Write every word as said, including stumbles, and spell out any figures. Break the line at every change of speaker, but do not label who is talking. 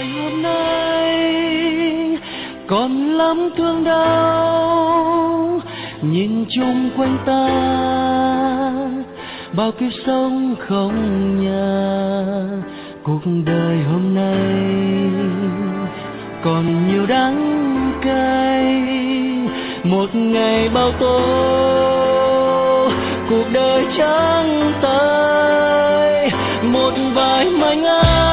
hôm nay còn lắm thương đau, nhìn chung quanh ta bao kiếp sống không nhà. Cuộc đời hôm nay còn nhiều đắng cay, một ngày bao tố cuộc đời trắng tay, một vài mảnh ai